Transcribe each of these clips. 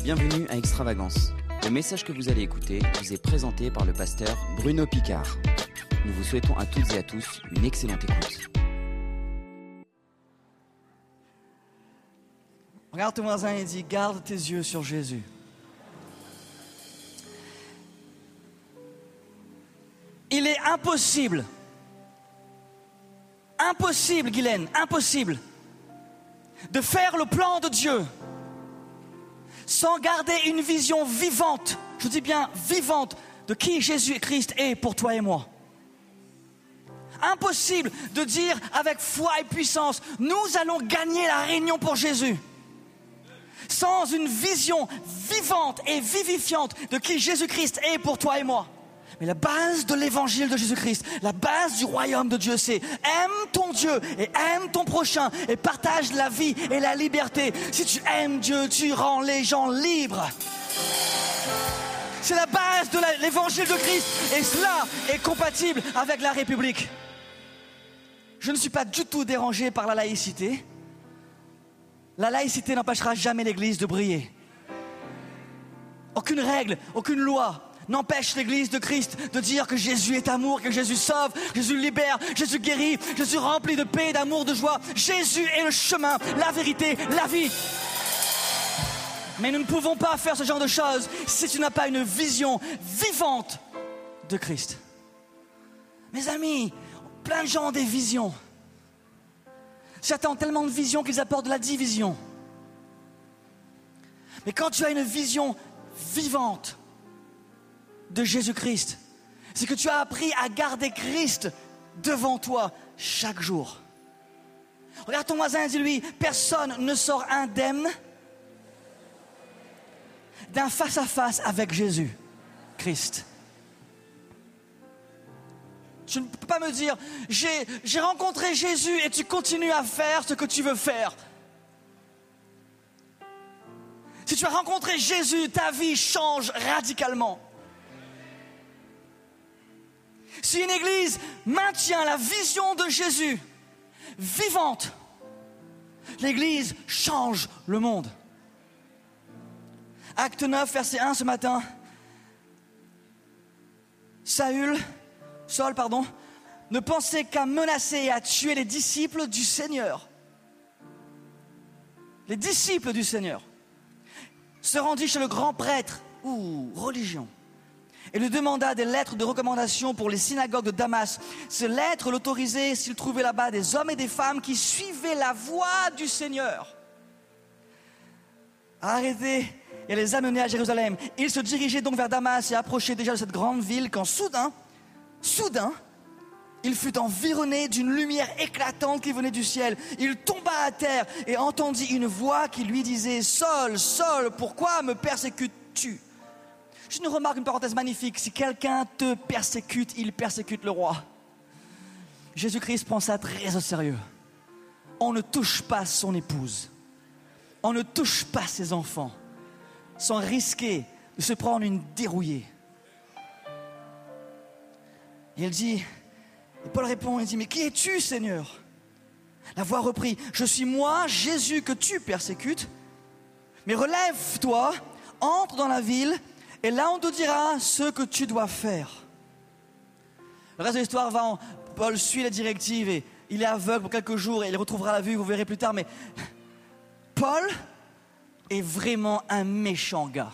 Bienvenue à Extravagance. Le message que vous allez écouter vous est présenté par le pasteur Bruno Picard. Nous vous souhaitons à toutes et à tous une excellente écoute. Regarde ton voisin et dis, garde tes yeux sur Jésus. Il est impossible, Guylaine, impossible de faire le plan de Dieu sans garder une vision vivante, je dis bien vivante, de qui Jésus-Christ est pour toi et moi. Impossible de dire avec foi et puissance, nous allons gagner la réunion pour Jésus, sans une vision vivante et vivifiante de qui Jésus-Christ est pour toi et moi. Mais la base de l'évangile de Jésus-Christ, la base du royaume de Dieu, c'est aime ton Dieu et aime ton prochain et partage la vie et la liberté. Si tu aimes Dieu, tu rends les gens libres. C'est la base de l'évangile de Christ et cela est compatible avec la République. Je ne suis pas du tout dérangé par la laïcité. La laïcité n'empêchera jamais l'Église de briller. Aucune règle, aucune loi n'empêche l'Église de Christ de dire que Jésus est amour, que Jésus sauve, Jésus libère, Jésus guérit, Jésus remplit de paix, d'amour, de joie. Jésus est le chemin, la vérité, la vie. Mais nous ne pouvons pas faire ce genre de choses si tu n'as pas une vision vivante de Christ. Mes amis, plein de gens ont des visions. Certains ont tellement de visions qu'ils apportent de la division. Mais quand tu as une vision vivante de Jésus-Christ, c'est que tu as appris à garder Christ devant toi chaque jour. Regarde ton voisin et dis-lui, personne ne sort indemne d'un face-à-face avec Jésus-Christ. Tu ne peux pas me dire, j'ai rencontré Jésus et tu continues à faire ce que tu veux faire. Si tu as rencontré Jésus, ta vie change radicalement. Si une église maintient la vision de Jésus vivante, l'église change le monde. Acte 9, verset 1 ce matin. Saül ne pensait qu'à menacer et à tuer les disciples du Seigneur. Les disciples du Seigneur se rendit chez le grand prêtre, religion, et lui demanda des lettres de recommandation pour les synagogues de Damas. Ces lettres l'autorisaient s'il trouvait là-bas des hommes et des femmes qui suivaient la voie du Seigneur. Arrêtés et les amener à Jérusalem. Il se dirigeait donc vers Damas et approchait déjà de cette grande ville quand soudain, il fut environné d'une lumière éclatante qui venait du ciel. Il tomba à terre et entendit une voix qui lui disait « Saul, Saul, pourquoi me persécutes-tu » Je ne remarque une parenthèse magnifique. Si quelqu'un te persécute, il persécute le roi. Jésus-Christ prend ça très au sérieux. On ne touche pas son épouse. On ne touche pas ses enfants sans risquer de se prendre une dérouillée. Et il dit, et Paul répond, il dit, mais qui es-tu, Seigneur ? La voix reprit, je suis moi, Jésus, que tu persécutes. Mais relève-toi, entre dans la ville, et là on te dira ce que tu dois faire. Le reste de l'histoire Paul suit les directives et il est aveugle pour quelques jours et il retrouvera la vue, vous verrez plus tard. Mais Paul est vraiment un méchant gars.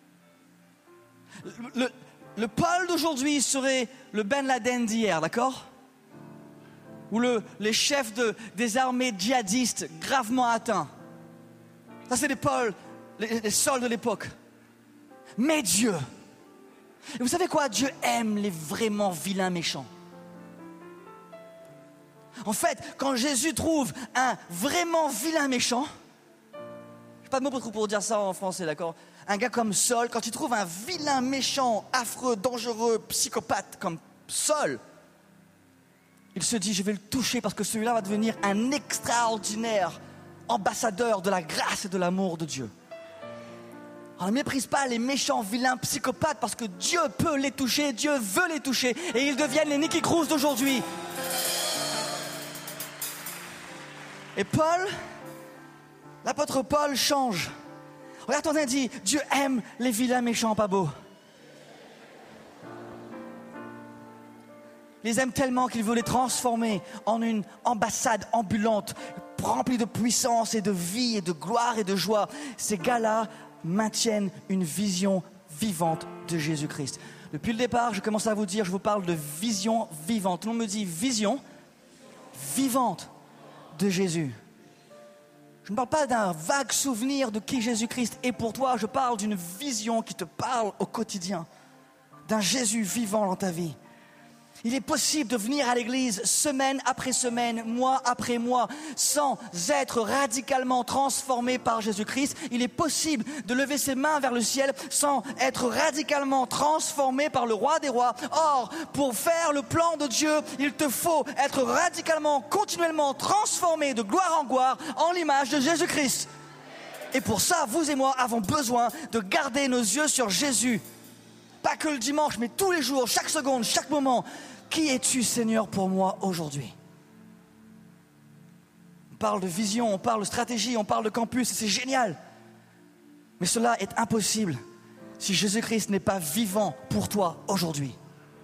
Le Paul d'aujourd'hui serait le Ben Laden d'hier, d'accord ? Ou les chefs des armées djihadistes gravement atteints. Ça c'est les Paul, les Sauls de l'époque. Mais Dieu, et vous savez quoi? Dieu aime les vraiment vilains méchants. En fait, quand Jésus trouve un vraiment vilain méchant, j'ai pas de mots pour dire ça en français, d'accord? Un gars comme Saul, quand il trouve un vilain méchant, affreux, dangereux, psychopathe comme Saul, il se dit, je vais le toucher parce que celui-là va devenir un extraordinaire ambassadeur de la grâce et de l'amour de Dieu. On ne méprise pas les méchants, vilains, psychopathes parce que Dieu peut les toucher, Dieu veut les toucher et ils deviennent les Nicky Cruz d'aujourd'hui. Et Paul, l'apôtre Paul change Regarde ton voisin et dis, Dieu aime les vilains méchants pas beaux. Il les aime tellement qu'il veut les transformer en une ambassade ambulante, remplie de puissance et de vie et de gloire et de joie. Ces gars-là maintiennent une vision vivante de Jésus-Christ. Depuis le départ, je commence à vous dire, je vous parle de vision vivante. Tout le monde me dit vision vivante de Jésus. Je ne parle pas d'un vague souvenir de qui Jésus-Christ est pour toi. Je parle d'une vision qui te parle au quotidien, d'un Jésus vivant dans ta vie. Il est possible de venir à l'église semaine après semaine, mois après mois, sans être radicalement transformé par Jésus-Christ. Il est possible de lever ses mains vers le ciel sans être radicalement transformé par le roi des rois. Or, pour faire le plan de Dieu, il te faut être radicalement, continuellement transformé de gloire en gloire en l'image de Jésus-Christ. Et pour ça, vous et moi avons besoin de garder nos yeux sur Jésus. Pas que le dimanche, mais tous les jours, chaque seconde, chaque moment. Qui es-tu, Seigneur, pour moi aujourd'hui? On parle de vision, on parle de stratégie, on parle de campus, et c'est génial. Mais cela est impossible si Jésus-Christ n'est pas vivant pour toi aujourd'hui.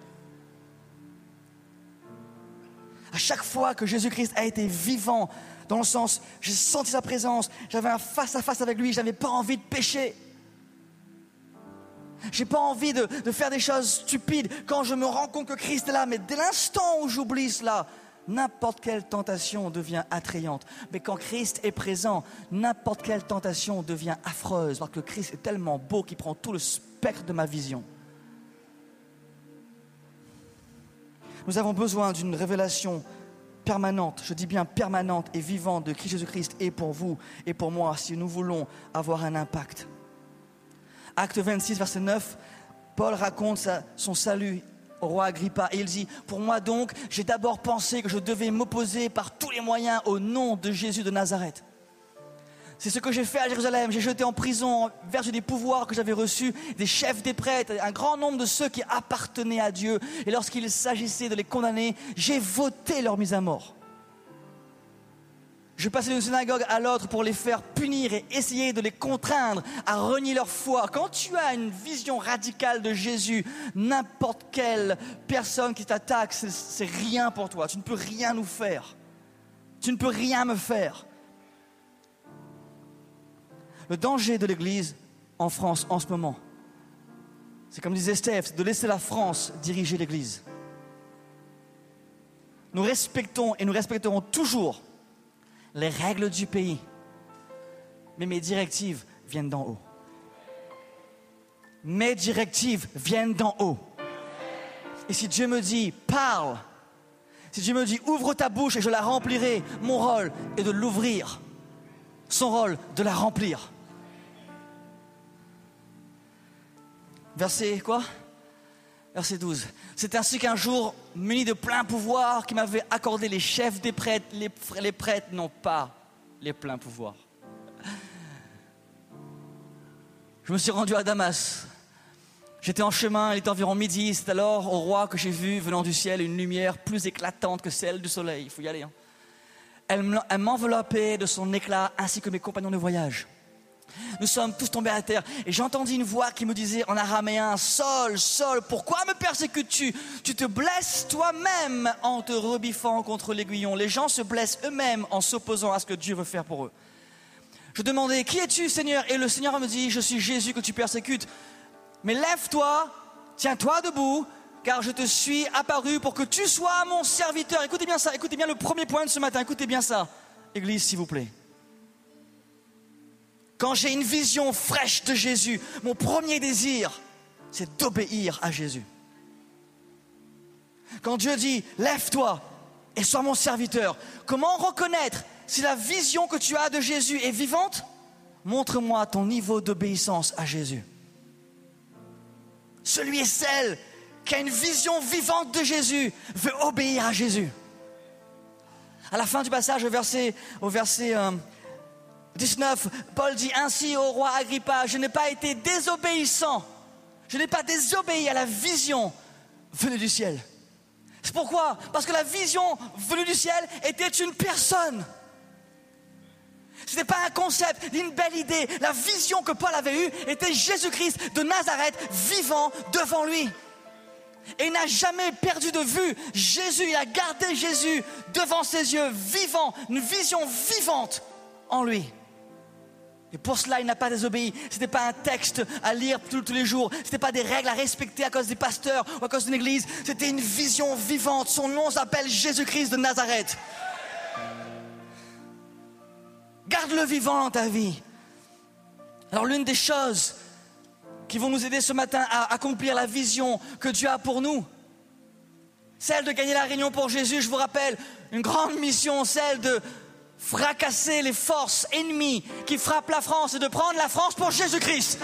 À chaque fois que Jésus-Christ a été vivant, dans le sens, j'ai senti sa présence, j'avais un face-à-face avec lui, je n'avais pas envie de pécher. J'ai pas envie de faire des choses stupides quand je me rends compte que Christ est là. Mais dès l'instant où j'oublie cela, n'importe quelle tentation devient attrayante. Mais quand Christ est présent, n'importe quelle tentation devient affreuse. Parce que Christ est tellement beau qu'il prend tout le spectre de ma vision. Nous avons besoin d'une révélation permanente, je dis bien permanente et vivante de qui Jésus-Christ est pour vous et pour moi si nous voulons avoir un impact. Acte 26, verset 9, Paul raconte son salut au roi Agrippa et il dit « Pour moi donc, j'ai d'abord pensé que je devais m'opposer par tous les moyens au nom de Jésus de Nazareth. C'est ce que j'ai fait à Jérusalem, j'ai jeté en prison, en vertu des pouvoirs que j'avais reçus, des chefs des prêtres, un grand nombre de ceux qui appartenaient à Dieu. Et lorsqu'il s'agissait de les condamner, j'ai voté leur mise à mort. Je passais d'une synagogue à l'autre pour les faire punir et essayer de les contraindre à renier leur foi. Quand tu as une vision radicale de Jésus, n'importe quelle personne qui t'attaque, c'est rien pour toi. Tu ne peux rien nous faire. Tu ne peux rien me faire. Le danger de l'Église en France en ce moment, c'est comme disait Steph, c'est de laisser la France diriger l'Église. Nous respectons et nous respecterons toujours les règles du pays. Mais mes directives viennent d'en haut. Mes directives viennent d'en haut. Et si Dieu me dit, parle, si Dieu me dit, ouvre ta bouche et je la remplirai, mon rôle est de l'ouvrir. Son rôle, de la remplir. Verset quoi ? Verset 12. C'est ainsi qu'un jour, muni de plein pouvoir, qui m'avait accordé les chefs des prêtres, les prêtres n'ont pas les pleins pouvoirs. Je me suis rendu à Damas. J'étais en chemin, il était environ midi. C'est alors au roi que j'ai vu, venant du ciel, une lumière plus éclatante que celle du soleil. Il faut y aller. Hein. Elle m'enveloppait de son éclat, ainsi que mes compagnons de voyage. Nous sommes tous tombés à terre et j'ai entendu une voix qui me disait en araméen « Saul, Saul, pourquoi me persécutes-tu ? Tu te blesses toi-même en te rebiffant contre l'aiguillon. Les gens se blessent eux-mêmes en s'opposant à ce que Dieu veut faire pour eux. » Je demandais « Qui es-tu, Seigneur ?» Et le Seigneur me dit « Je suis Jésus que tu persécutes. Mais lève-toi, tiens-toi debout, car je te suis apparu pour que tu sois mon serviteur. » Écoutez bien ça, écoutez bien le premier point de ce matin, écoutez bien ça. Église, s'il vous plaît. Quand j'ai une vision fraîche de Jésus, mon premier désir, c'est d'obéir à Jésus. Quand Dieu dit, lève-toi et sois mon serviteur, comment reconnaître si la vision que tu as de Jésus est vivante ? Montre-moi ton niveau d'obéissance à Jésus. Celui et celle qui a une vision vivante de Jésus veut obéir à Jésus. À la fin du passage, au verset 19, Paul dit ainsi au roi Agrippa, je n'ai pas été désobéissant, je n'ai pas désobéi à la vision venue du ciel. C'est pourquoi ? Parce que la vision venue du ciel était une personne. Ce n'était pas un concept, ni une belle idée. La vision que Paul avait eue était Jésus-Christ de Nazareth vivant devant lui. Et il n'a jamais perdu de vue Jésus. Il a gardé Jésus devant ses yeux, vivant, une vision vivante en lui. Et pour cela, il n'a pas désobéi. Ce n'était pas un texte à lire tous les jours. Ce n'était pas des règles à respecter à cause des pasteurs ou à cause d'une église. C'était une vision vivante. Son nom s'appelle Jésus-Christ de Nazareth. Garde-le vivant dans ta vie. Alors l'une des choses qui vont nous aider ce matin à accomplir la vision que Dieu a pour nous, celle de gagner la Réunion pour Jésus, je vous rappelle, une grande mission, celle de fracasser les forces ennemies qui frappent la France et de prendre la France pour Jésus-Christ.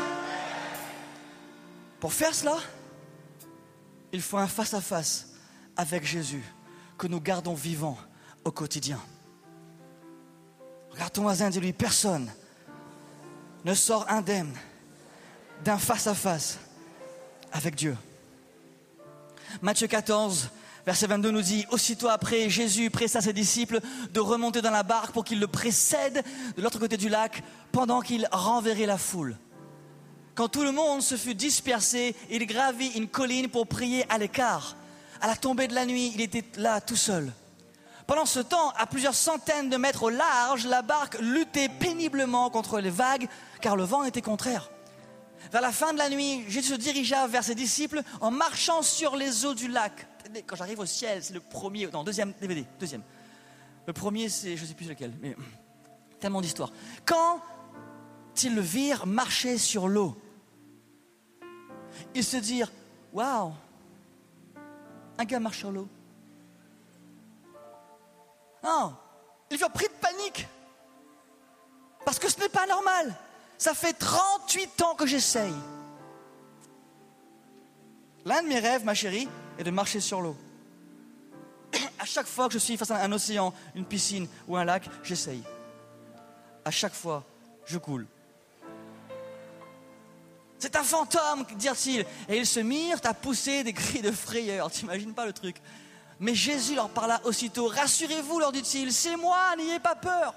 Pour faire cela, il faut un face-à-face avec Jésus que nous gardons vivant au quotidien. Regarde ton voisin et dis-lui, personne ne sort indemne d'un face-à-face avec Dieu. Matthieu 14, verset 22 nous dit, aussitôt après, Jésus pressa ses disciples de remonter dans la barque pour qu'ils le précèdent de l'autre côté du lac pendant qu'il renverrait la foule. Quand tout le monde se fut dispersé, il gravit une colline pour prier à l'écart. À la tombée de la nuit, il était là tout seul. Pendant ce temps, à plusieurs centaines de mètres au large, la barque luttait péniblement contre les vagues car le vent était contraire. Vers la fin de la nuit, Jésus se dirigea vers ses disciples en marchant sur les eaux du lac. Quand j'arrive au ciel, c'est le premier, non, deuxième DVD, deuxième. Le premier, c'est, je ne sais plus lequel, mais tellement d'histoires. Quand ils le virent marcher sur l'eau, ils se dirent, waouh, un gars marche sur l'eau. Non, ils furent pris de panique. Parce que ce n'est pas normal. Ça fait 38 ans que j'essaye. L'un de mes rêves, ma chérie, est de marcher sur l'eau. À chaque fois que je suis face à un océan, une piscine ou un lac, j'essaye. À chaque fois, je coule. C'est un fantôme, dirent-ils. Et ils se mirent à pousser des cris de frayeur. T'imagines pas le truc. Mais Jésus leur parla aussitôt. Rassurez-vous, leur dit-il, c'est moi, n'ayez pas peur.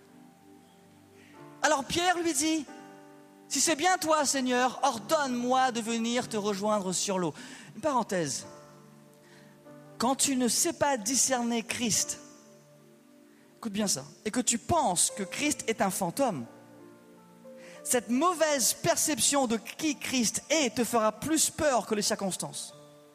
Alors Pierre lui dit, si c'est bien toi, Seigneur, ordonne-moi de venir te rejoindre sur l'eau. Une parenthèse. Quand tu ne sais pas discerner Christ, écoute bien ça, et que tu penses que Christ est un fantôme, cette mauvaise perception de qui Christ est te fera plus peur que les circonstances.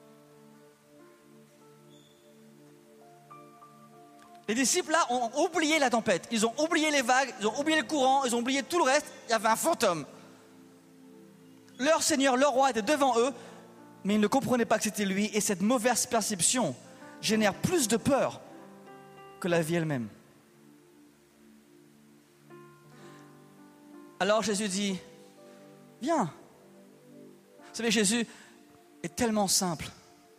Les disciples là ont oublié la tempête, ils ont oublié les vagues, ils ont oublié le courant, ils ont oublié tout le reste, il y avait un fantôme. Leur Seigneur, leur roi était devant eux, mais ils ne comprenaient pas que c'était lui, et cette mauvaise perception génère plus de peur que la vie elle-même. Alors Jésus dit, viens. Vous savez, Jésus est tellement simple.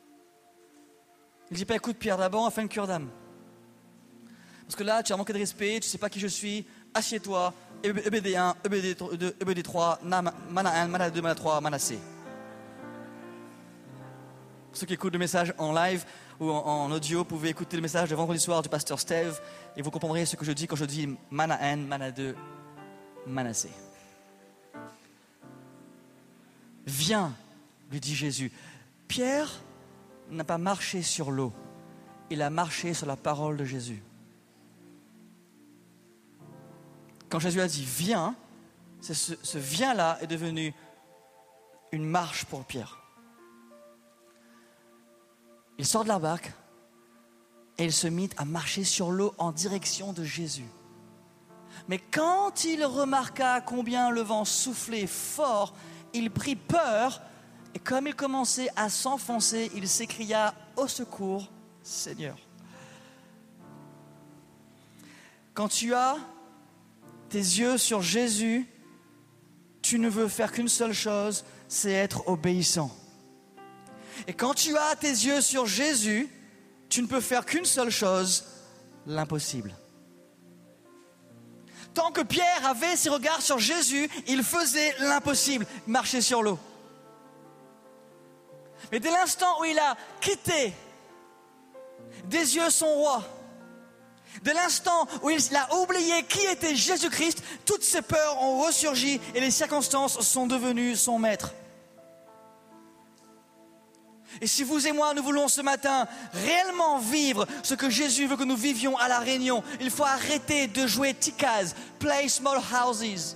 Il ne dit pas, écoute Pierre, d'abord on fait une cure d'âme. Parce que là, tu as manqué de respect, tu ne sais pas qui je suis, assieds-toi, EBD1, EBD2, EBD3, Mana 1, Mana 2, Mana 3, Mana C. Pour ceux qui écoutent le message en live ou en audio, vous pouvez écouter le message de vendredi soir du pasteur Steve et vous comprendrez ce que je dis quand je dis Mana 1, Mana 2, Mana C. Viens, lui dit Jésus. Pierre n'a pas marché sur l'eau, il a marché sur la parole de Jésus. Quand Jésus a dit viens, ce viens-là est devenu une marche pour Pierre. Il sort de la barque et il se mit à marcher sur l'eau en direction de Jésus. Mais quand il remarqua combien le vent soufflait fort, il prit peur et comme il commençait à s'enfoncer, il s'écria « Au secours, Seigneur !» Quand tu as tes yeux sur Jésus, tu ne veux faire qu'une seule chose, c'est être obéissant. Et quand tu as tes yeux sur Jésus, tu ne peux faire qu'une seule chose, l'impossible. Tant que Pierre avait ses regards sur Jésus, il faisait l'impossible, marcher sur l'eau. Mais dès l'instant où il a quitté des yeux son roi, De l'instant où il a oublié qui était Jésus-Christ, toutes ses peurs ont ressurgi et les circonstances sont devenues son maître. Et si vous et moi, nous voulons ce matin réellement vivre ce que Jésus veut que nous vivions à La Réunion, il faut arrêter de jouer Tikaz, play small houses.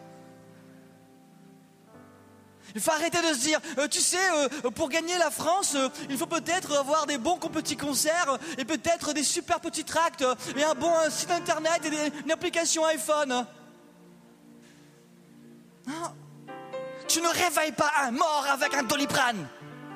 Il faut arrêter de se dire, tu sais, pour gagner la France, il faut peut-être avoir des bons petits concerts et peut-être des super petits tracts et un bon site internet et une application iPhone. Non. Tu ne réveilles pas un mort avec un Doliprane.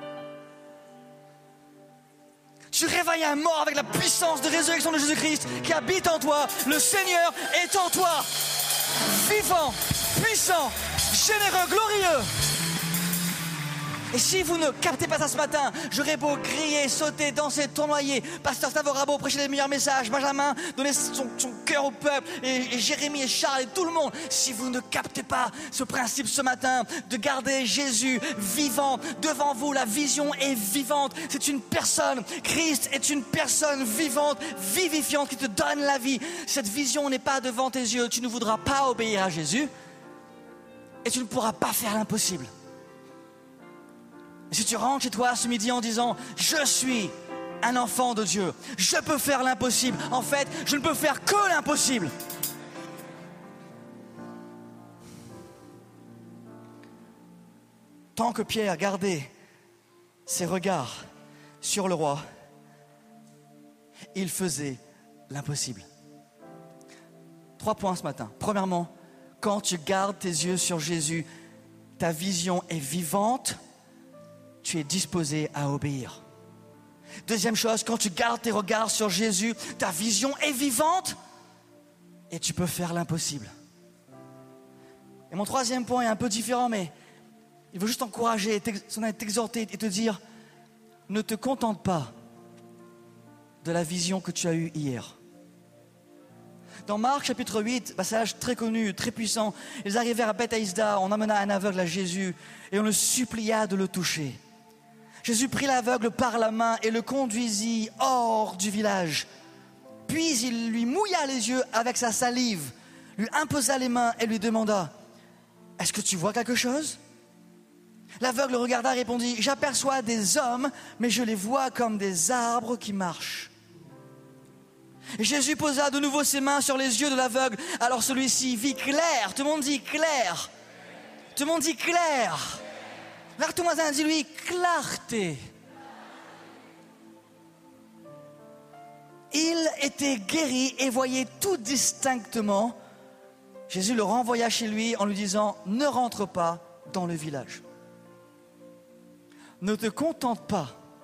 Tu réveilles un mort avec la puissance de résurrection de Jésus-Christ qui habite en toi. Le Seigneur est en toi. Vivant, puissant, généreux, glorieux. Et si vous ne captez pas ça ce matin, j'aurais beau crier, sauter, danser, tournoyer, Pasteur Stavro Rabot prêcher les meilleurs messages, Benjamin donner son cœur au peuple, et Jérémie et Charles et tout le monde. Si vous ne captez pas ce principe ce matin de garder Jésus vivant devant vous, la vision est vivante. C'est une personne, Christ est une personne vivante, vivifiante qui te donne la vie. Cette vision n'est pas devant tes yeux, tu ne voudras pas obéir à Jésus et tu ne pourras pas faire l'impossible. Si tu rentres chez toi ce midi en disant « Je suis un enfant de Dieu, je peux faire l'impossible », en fait, je ne peux faire que l'impossible. Tant que Pierre gardait ses regards sur le roi, il faisait l'impossible. 3 points ce matin. Premièrement, quand tu gardes tes yeux sur Jésus, ta vision est vivante. Tu es disposé à obéir. Deuxième chose, quand tu gardes tes regards sur Jésus, ta vision est vivante et tu peux faire l'impossible. Et mon troisième point est un peu différent, mais il veut juste t'encourager, t'exhorter et te dire, ne te contente pas de la vision que tu as eue hier. Dans Marc chapitre 8, passage très connu, très puissant, ils arrivèrent à Bethsaïda, on amena un aveugle à Jésus et on le supplia de le toucher. Jésus prit l'aveugle par la main et le conduisit hors du village. Puis il lui mouilla les yeux avec sa salive, lui imposa les mains et lui demanda « Est-ce que tu vois quelque chose ?» L'aveugle regarda et répondit « J'aperçois des hommes, mais je les vois comme des arbres qui marchent. » Et Jésus posa de nouveau ses mains sur les yeux de l'aveugle. Alors celui-ci vit clair. Tout le monde dit clair. Tout le monde dit clair. Vers ton voisin, dis-lui clarté. Il était guéri et voyait tout distinctement. Jésus le renvoya chez lui en lui disant « Ne rentre pas dans le village. » Ne te contente pas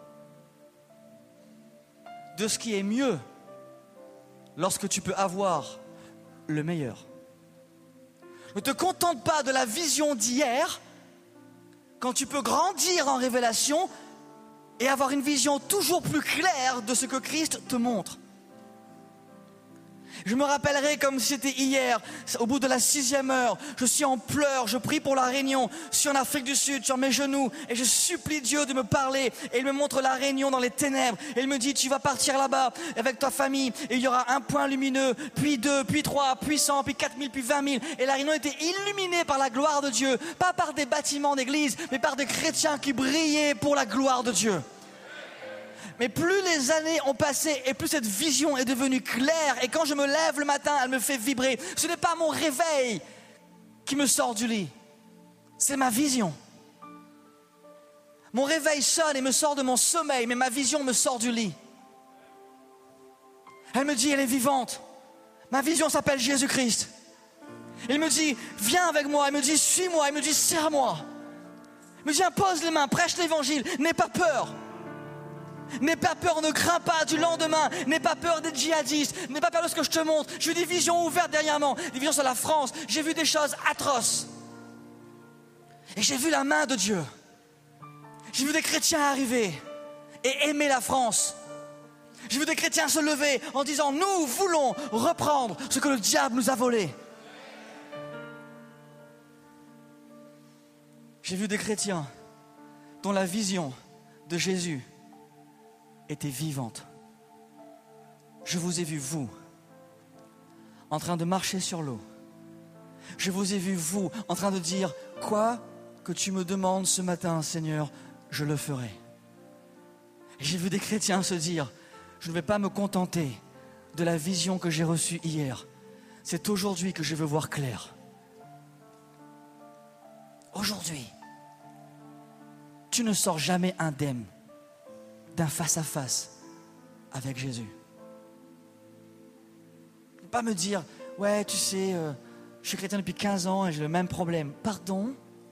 de ce qui est mieux lorsque tu peux avoir le meilleur. Ne te contente pas de la vision d'hier quand tu peux grandir en révélation et avoir une vision toujours plus claire de ce que Christ te montre. Je me rappellerai comme si c'était hier, au bout de la 6e heure, je suis en pleurs, je prie pour La Réunion, je suis en Afrique du Sud, sur mes genoux, et je supplie Dieu de me parler, et il me montre La Réunion dans les ténèbres, et il me dit, tu vas partir là-bas avec ta famille, et il y aura un point lumineux, puis 2, puis 3, puis 100, puis 4000, puis 20 000, et La Réunion était illuminée par la gloire de Dieu, pas par des bâtiments d'église, mais par des chrétiens qui brillaient pour la gloire de Dieu. Mais plus les années ont passé et plus cette vision est devenue claire. Et quand je me lève le matin, elle me fait vibrer. Ce n'est pas mon réveil qui me sort du lit. C'est ma vision. Mon réveil sonne et me sort de mon sommeil, mais ma vision me sort du lit. Elle me dit, elle est vivante. Ma vision s'appelle Jésus-Christ. Il me dit, viens avec moi. Il me dit, suis-moi. Il me dit, serre-moi. Il me dit, impose les mains, prêche l'évangile. N'aie pas peur. N'aie pas peur, ne crains pas du lendemain. N'aie pas peur des djihadistes. N'aie pas peur de ce que je te montre. J'ai vu des visions ouvertes dernièrement. Des visions sur la France. J'ai vu des choses atroces. Et j'ai vu la main de Dieu. J'ai vu des chrétiens arriver et aimer la France. J'ai vu des chrétiens se lever en disant, nous voulons reprendre ce que le diable nous a volé. J'ai vu des chrétiens dont la vision de Jésus était vivante. Je vous ai vu, vous, en train de marcher sur l'eau. Je vous ai vu, vous, en train de dire, quoi que tu me demandes ce matin, Seigneur, je le ferai. Et j'ai vu des chrétiens se dire, je ne vais pas me contenter de la vision que j'ai reçue hier. C'est aujourd'hui que je veux voir clair. Aujourd'hui, tu ne sors jamais indemne d'un face-à-face avec Jésus. Ne pas me dire, ouais, tu sais, je suis chrétien depuis 15 ans et j'ai le même problème. Pardon?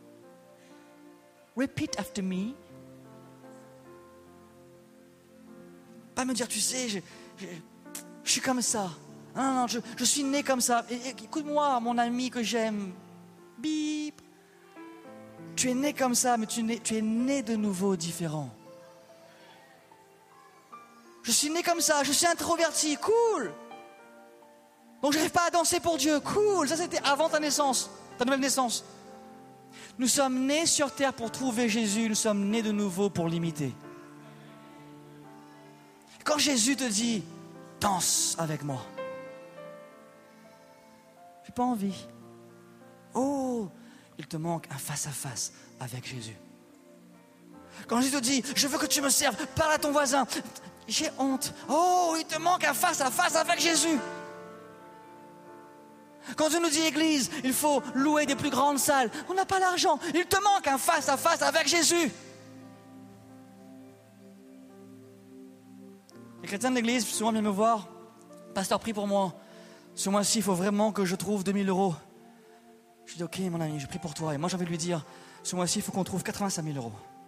Repeat after me. Pas me dire, tu sais, je suis comme ça. Non, je suis né comme ça. Écoute-moi, mon ami que j'aime. Bip. Tu es né comme ça, mais tu es né de nouveau différent. Je suis né comme ça, je suis introverti, cool. Donc je n'arrive pas à danser pour Dieu, cool. Ça c'était avant ta naissance, ta nouvelle naissance. Nous sommes nés sur terre pour trouver Jésus, nous sommes nés de nouveau pour l'imiter. Quand Jésus te dit, danse avec moi, j'ai pas envie. Oh, il te manque un face-à-face avec Jésus. Quand Jésus te dit, je veux que tu me serves, parle à ton voisin, j'ai honte. Oh, il te manque un face-à-face avec Jésus. Quand Dieu nous dit église, il faut louer des plus grandes salles, on n'a pas l'argent, il te manque un face-à-face avec Jésus. Les chrétiens de l'église, souvent viennent me voir, pasteur, prie pour moi. Ce mois-ci, il faut vraiment que je trouve 2000 €. Je dis, ok mon ami, je prie pour toi. Et moi, j'ai envie de lui dire, ce mois-ci, il faut qu'on trouve 85 000 €.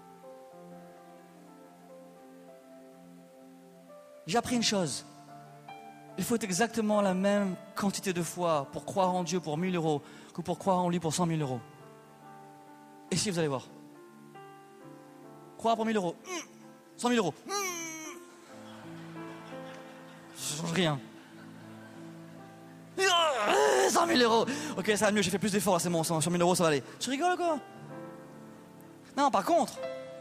J'ai appris une chose. Il faut exactement la même quantité de foi pour croire en Dieu pour 1000 € que pour croire en lui pour 100 000 €. Et si vous allez voir, croire pour 1000 €, 100 000 €, ça ne change rien. 100 000 €. Ok, ça va mieux, j'ai fait plus d'efforts, c'est bon, 100 000 € ça va aller. Tu rigoles ou quoi? Non, par contre,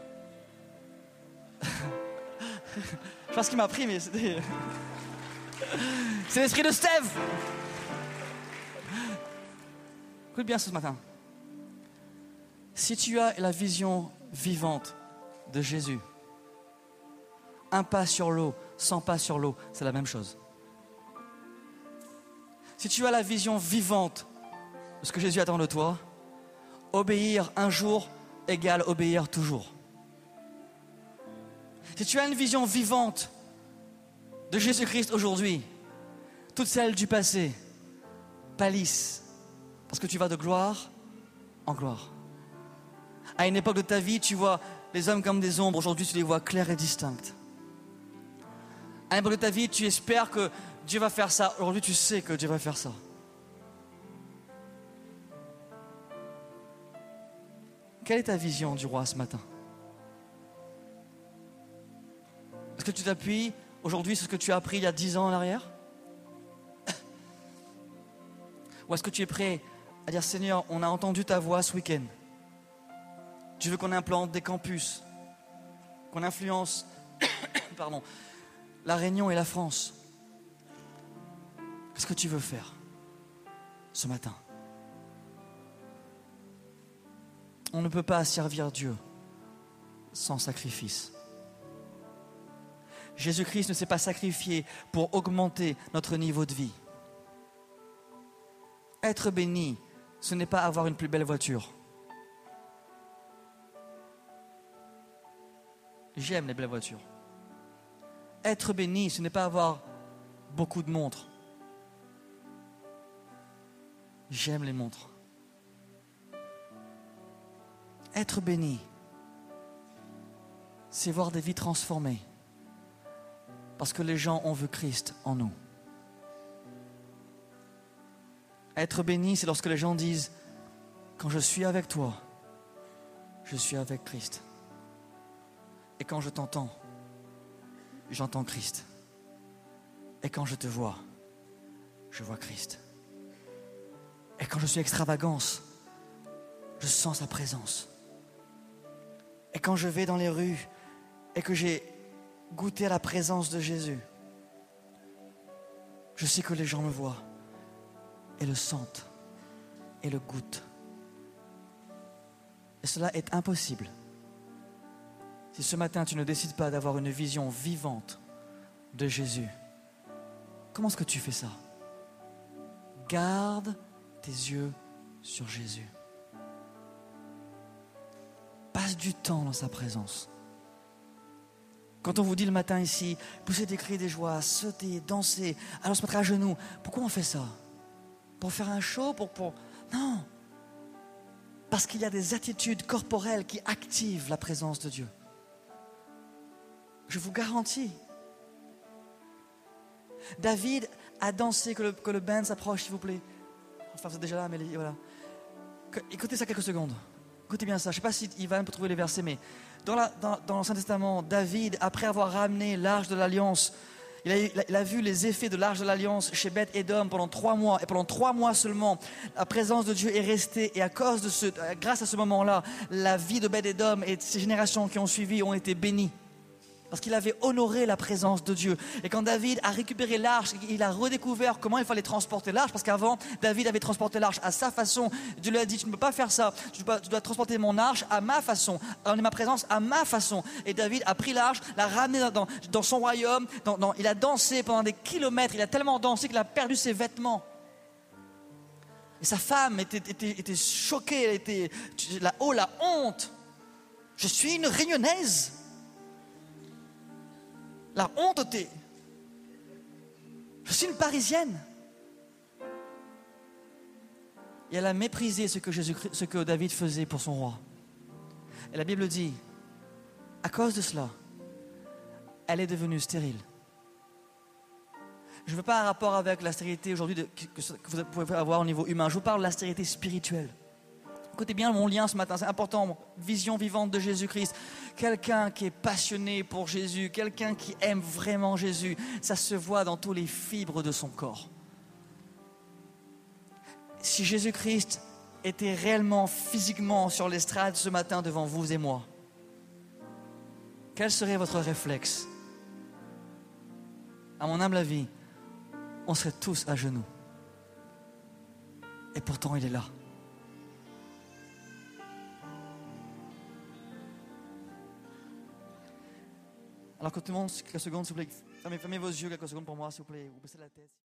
je sais pas ce qu'il m'a pris, mais c'était... C'est l'esprit de Steve. Écoute bien ce matin. Si tu as la vision vivante de Jésus, un pas sur l'eau, 100 pas sur l'eau, c'est la même chose. Si tu as la vision vivante de ce que Jésus attend de toi, obéir un jour égale obéir toujours. Si tu as une vision vivante de Jésus-Christ aujourd'hui, toutes celles du passé pâlissent parce que tu vas de gloire en gloire. À une époque de ta vie, tu vois les hommes comme des ombres. Aujourd'hui, tu les vois clairs et distincts. À une époque de ta vie, tu espères que Dieu va faire ça. Aujourd'hui, tu sais que Dieu va faire ça. Quelle est ta vision du roi ce matin? Est-ce que tu t'appuies aujourd'hui sur ce que tu as appris il y a 10 ans en arrière? Ou est-ce que tu es prêt à dire, Seigneur, on a entendu ta voix ce week-end. Tu veux qu'on implante des campus, qu'on influence la Réunion et la France. Qu'est-ce que tu veux faire ce matin? On ne peut pas servir Dieu sans sacrifice. Jésus-Christ ne s'est pas sacrifié pour augmenter notre niveau de vie. Être béni, ce n'est pas avoir une plus belle voiture. J'aime les belles voitures. Être béni, ce n'est pas avoir beaucoup de montres. J'aime les montres. Être béni, c'est voir des vies transformées. Parce que les gens ont vu Christ en nous. Être béni, c'est lorsque les gens disent, quand je suis avec toi, je suis avec Christ. Et quand je t'entends, j'entends Christ. Et quand je te vois, je vois Christ. Et quand je suis extravagance, je sens sa présence. Et quand je vais dans les rues et que j'ai goûté à la présence de Jésus, je sais que les gens me voient et le sentent et le goûtent. Et cela est impossible si ce matin tu ne décides pas d'avoir une vision vivante de Jésus. Comment est-ce que tu fais ça? Garde tes yeux sur Jésus. Passe du temps dans sa présence. Quand on vous dit le matin ici, pousser des cris de joie, sauter, danser, alors se mettre à genoux, pourquoi on fait ça? Pour faire un show? Non. Parce qu'il y a des attitudes corporelles qui activent la présence de Dieu. Je vous garantis. David a dansé, que le band s'approche s'il vous plaît. Enfin vous êtes déjà là, mais voilà. Écoutez ça quelques secondes. Écoutez bien ça, je ne sais pas si Ivan peut trouver les versets, mais dans l'Ancien Testament, David, après avoir ramené l'arche de l'Alliance, il a vu les effets de l'arche de l'Alliance chez Beth-Édom pendant 3 mois. Et pendant 3 mois seulement, la présence de Dieu est restée. Et grâce à ce moment-là, la vie de Beth-Édom et de ses générations qui ont suivi ont été bénies. Parce qu'il avait honoré la présence de Dieu. Et quand David a récupéré l'arche, il a redécouvert comment il fallait transporter l'arche. Parce qu'avant, David avait transporté l'arche à sa façon. Dieu lui a dit, tu ne peux pas faire ça. Tu dois transporter mon arche à ma façon. Amener ma présence à ma façon. Et David a pris l'arche, l'a ramené dans son royaume. Il a dansé pendant des kilomètres. Il a tellement dansé qu'il a perdu ses vêtements. Et sa femme était choquée. Elle était, la honte. Je suis une Réunionnaise. La honte, je suis une Parisienne. Et elle a méprisé ce que David faisait pour son roi. Et la Bible dit, à cause de cela, elle est devenue stérile. Je ne veux pas un rapport avec la stérilité aujourd'hui que vous pouvez avoir au niveau humain. Je vous parle de la stérilité spirituelle. Écoutez bien mon lien ce matin, c'est important. Vision vivante de Jésus-Christ. Quelqu'un qui est passionné pour Jésus, quelqu'un qui aime vraiment Jésus, ça se voit dans tous les fibres de son corps. Si Jésus-Christ était réellement, physiquement sur l'estrade ce matin devant vous et moi, quel serait votre réflexe? À mon humble avis, on serait tous à genoux. Et pourtant, il est là. Alors que tout le monde, quelques secondes, s'il vous plaît, fermez vos yeux quelques secondes pour moi, s'il vous plaît, ou baissez la tête.